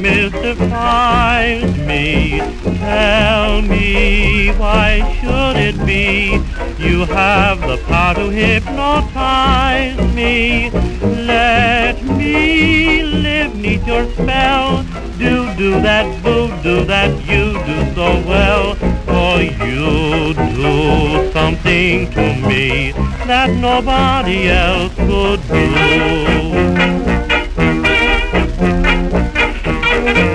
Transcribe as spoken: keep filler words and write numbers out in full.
mystifies me. Tell me, why should it be you have the power to hypnotize me? Let me live neath your spell. Do, do that voodoo that you do so well. For you do something to me that nobody else could do.